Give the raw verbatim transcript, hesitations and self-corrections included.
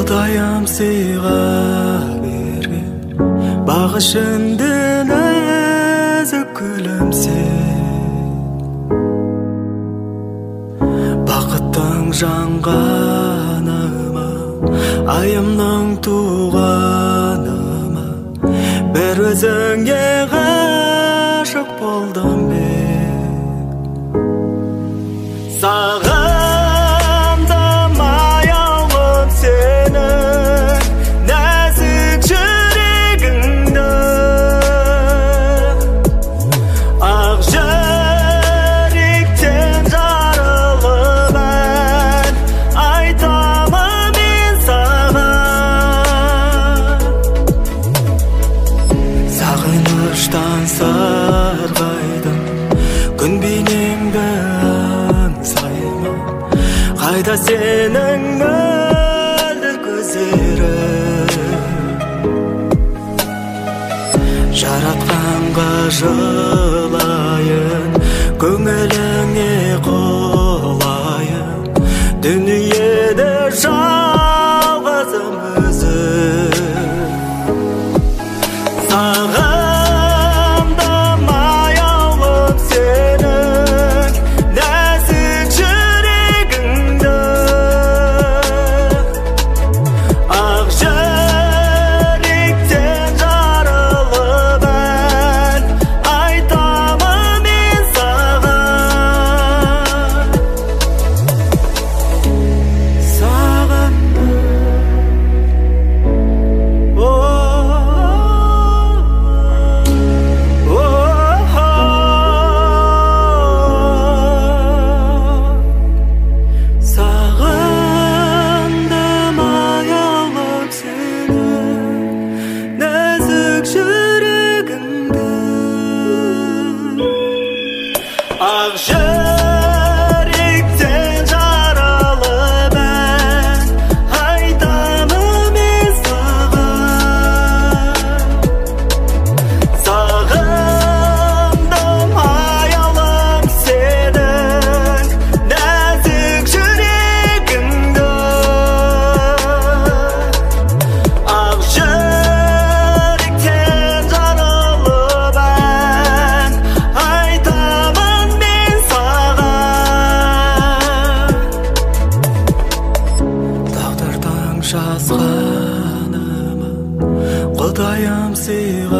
Құдайым сыйға берген бағышыңды нәзік күлімсеп, бақыттың жанғаныма, айымның туғаныма, бір өзіңе ғашық болдым мен. Сағындым аяулым сені, нәзік жүрегіңді, ақ жүректен жарылып ән айтамын мен саған. Сағыныштан сарғайдым, күн бейнеңді аңсаймын, қайда сенің мөлдір көздерің. Жаратқанға жылайын, көңіліңе қолайын, дүниеде жалғызым өзім. Сағындым аяулым сенің нәзік жүрегіңді, ақ жүректен жарылып ән айтамын мен саған. Сағындым, сағындым аяулым сені, нәзік жүрегіңді, ақ жүректен жаралып ән айтамын мен саған. Сағындым аяулым сенің нәзік жүрегіңді, ақ жүректен жарылып ән айтамын мен саған. Тағдырдың жазғанымы Құдайым сыйға